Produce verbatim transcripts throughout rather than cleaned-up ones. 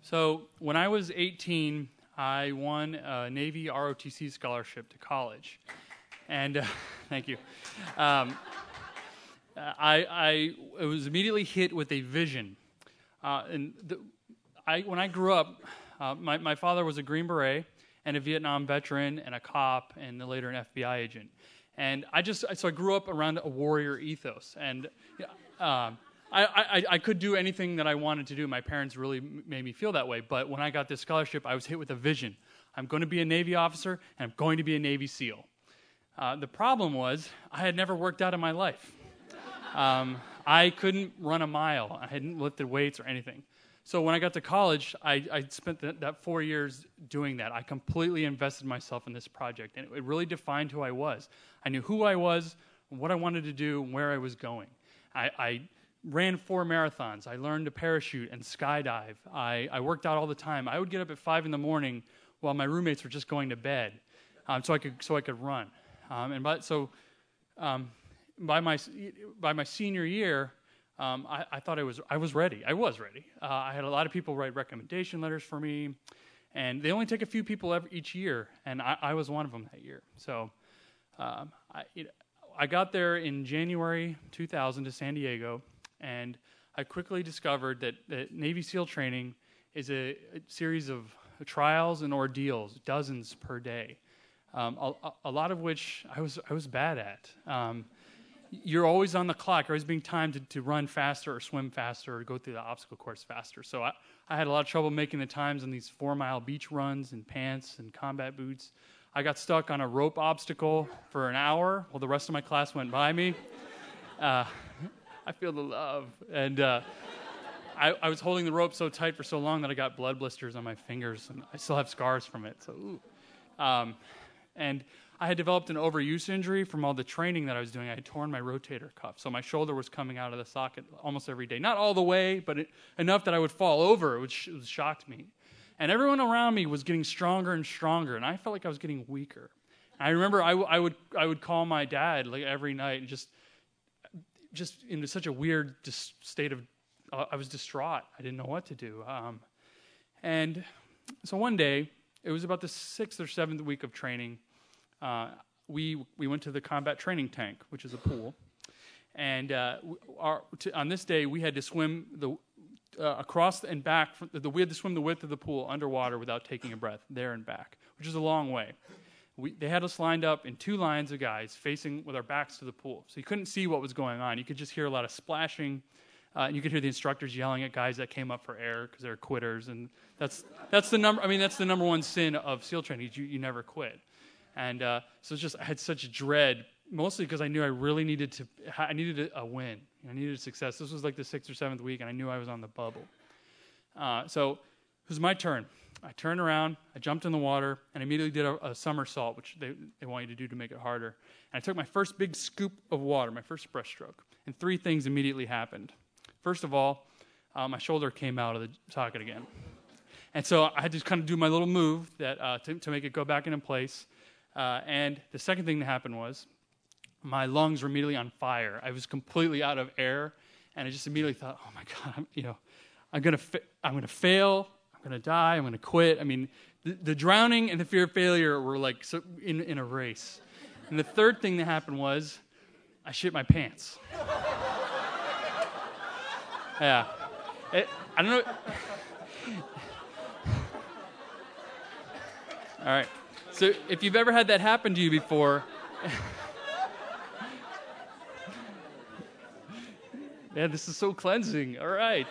So when I was eighteen, I won a Navy R O T C scholarship to college. And uh, thank you. Um, I, I was immediately hit with a vision. Uh, and the, I, when I grew up, uh, my, my father was a Green Beret and a Vietnam veteran and a cop and later an F B I agent. And I just, so I grew up around a warrior ethos. And uh, I, I, I could do anything that I wanted to do. My parents really made me feel that way. But when I got this scholarship, I was hit with a vision. I'm going to be a Navy officer, and I'm going to be a Navy SEAL. Uh, the problem was I had never worked out in my life. Um, I couldn't run a mile. I hadn't lifted weights or anything. So when I got to college, I, I spent the, that four years doing that. I completely invested myself in this project, and it, it really defined who I was. I knew who I was, what I wanted to do, and where I was going. I, I ran four marathons. I learned to parachute and skydive. I, I worked out all the time. I would get up at five in the morning while my roommates were just going to bed, um, so I could so I could run. Um, and by, so um, by my by my senior year, um, I, I thought I was I was ready. I was ready. Uh, I had a lot of people write recommendation letters for me, and they only take a few people every, each year, and I, I was one of them that year. So um, I it, I got there in January two thousand to San Diego. And I quickly discovered that, that Navy SEAL training is a, a series of trials and ordeals, dozens per day, um, a, a lot of which I was I was bad at. Um, you're always on the clock. You're always being timed to, to run faster or swim faster or go through the obstacle course faster. So I, I had a lot of trouble making the times on these four-mile beach runs in pants and combat boots. I got stuck on a rope obstacle for an hour while the rest of my class went by me. Uh, I feel the love. And uh, I, I was holding the rope so tight for so long that I got blood blisters on my fingers, and I still have scars from it. So, ooh. Um, and I had developed an overuse injury from all the training that I was doing. I had torn my rotator cuff, so my shoulder was coming out of the socket almost every day. Not all the way, but it, enough that I would fall over, which shocked me. And everyone around me was getting stronger and stronger, and I felt like I was getting weaker. And I remember I, w- I would I would call my dad like every night and just just in such a weird dis- state of, uh, I was distraught. I didn't know what to do. Um, and so one day, it was about the sixth or seventh week of training, uh, we we went to the combat training tank, which is a pool. And uh, our, to, on this day, we had to swim the uh, across and back. From the, we had to swim the width of the pool underwater without taking a breath, there and back, which is a long way. We, they had us lined up in two lines of guys facing with our backs to the pool. So you couldn't see what was going on. You could just hear a lot of splashing. Uh, and you could hear the instructors yelling at guys that came up for air because they're quitters. And that's that's the number. I mean, that's the number one sin of SEAL training. You, you never quit. And uh, so it's just I had such dread, mostly because I knew I really needed to. I needed a, a win. I needed a success. This was like the sixth or seventh week, and I knew I was on the bubble. Uh, so it was my turn. I turned around, I jumped in the water, and immediately did a, a somersault, which they, they want you to do to make it harder. And I took my first big scoop of water, my first breaststroke, and three things immediately happened. First of all, uh, my shoulder came out of the socket again. And so I had to kind of do my little move that uh, to, to make it go back into place. Uh, and the second thing that happened was my lungs were immediately on fire. I was completely out of air, and I just immediately thought, oh, my God, I'm, you know, I'm going to fa- I'm going to fail. I'm going to die, I'm going to quit. I mean, the, the drowning and the fear of failure were like so in, in a race. And the third thing that happened was I shit my pants. Yeah. It, I don't know. All right. So if you've ever had that happen to you before, man, this is so cleansing. All right.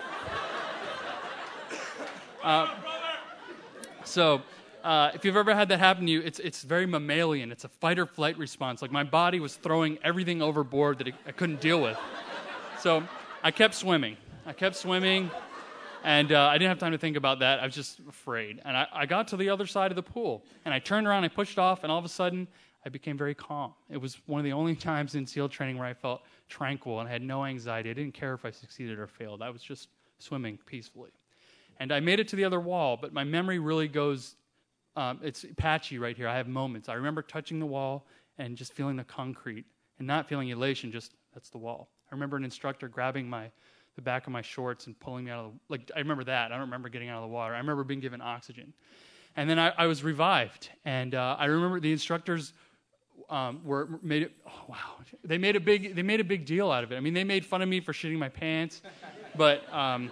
Uh, so, uh, if you've ever had that happen to you, it's it's very mammalian. It's a fight or flight response. Like my body was throwing everything overboard that it, I couldn't deal with. So I kept swimming. I kept swimming, and uh, I didn't have time to think about that. I was just afraid. And I, I got to the other side of the pool, and I turned around, I pushed off, and all of a sudden, I became very calm. It was one of the only times in SEAL training where I felt tranquil and had no anxiety. I didn't care if I succeeded or failed. I was just swimming peacefully. And I made it to the other wall, but my memory really goes, um, it's patchy right here. I have moments. I remember touching the wall and just feeling the concrete and not feeling elation, just that's the wall. I remember an instructor grabbing my the back of my shorts and pulling me out of the, like, I remember that. I don't remember getting out of the water. I remember being given oxygen. And then I, I was revived. And uh, I remember the instructors um, were made it, oh, wow. They made a big, they made a big deal out of it. I mean, they made fun of me for shitting my pants, but um,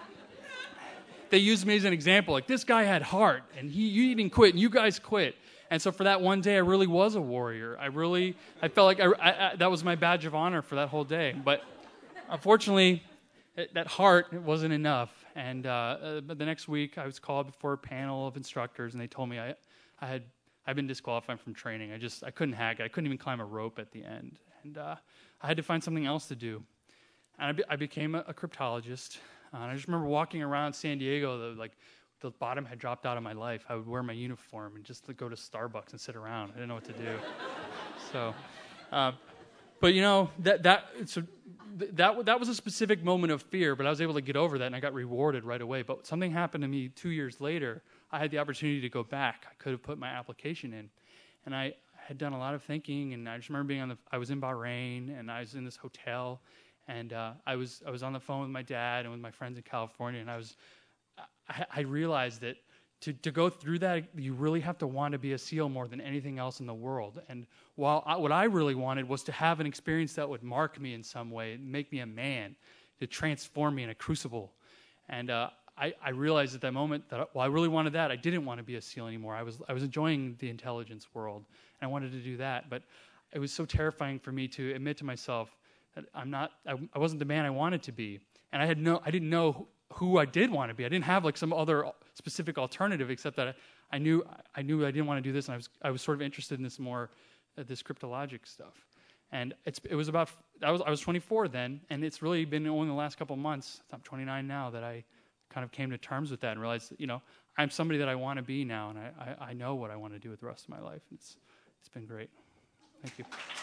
they used me as an example. Like, this guy had heart, and he, you didn't quit, and you guys quit. And so for that one day, I really was a warrior. I really, I felt like I, I, I, that was my badge of honor for that whole day. But unfortunately, it, that heart it wasn't enough. And uh, uh, but the next week, I was called before a panel of instructors, and they told me I, I had, I'd been disqualified from training. I just, I couldn't hack it. I couldn't even climb a rope at the end, and uh, I had to find something else to do. And I, be, I became a, a cryptologist. Uh, and I just remember walking around San Diego, the, like. The bottom had dropped out of my life. I would wear my uniform and just go to Starbucks and sit around. I didn't know what to do. so, uh, but you know that that so th- that that was a specific moment of fear. But I was able to get over that, and I got rewarded right away. But something happened to me two years later. I had the opportunity to go back. I could have put my application in, and I had done a lot of thinking. And I just remember being on the. I was in Bahrain, and I was in this hotel, and uh, I was I was on the phone with my dad and with my friends in California, and I was. I, I realized that to, to go through that, you really have to want to be a SEAL more than anything else in the world. And while I, what I really wanted was to have an experience that would mark me in some way, make me a man, to transform me in a crucible. And uh, I, I realized at that moment that while I really wanted that, I didn't want to be a SEAL anymore. I was I was enjoying the intelligence world, and I wanted to do that. But it was so terrifying for me to admit to myself that I'm not, I, I wasn't the man I wanted to be, and I had no, I didn't know who, who I did want to be. I didn't have like some other specific alternative, except that I, I knew I knew I didn't want to do this, and I was I was sort of interested in this more, uh, this cryptologic stuff. And it's it was about I was I was twenty-four then, and it's really been only the last couple of months. I'm twenty-nine now that I kind of came to terms with that and realized that, you know, I'm somebody that I want to be now, and I, I, I know what I want to do with the rest of my life. It's it's been great. Thank you.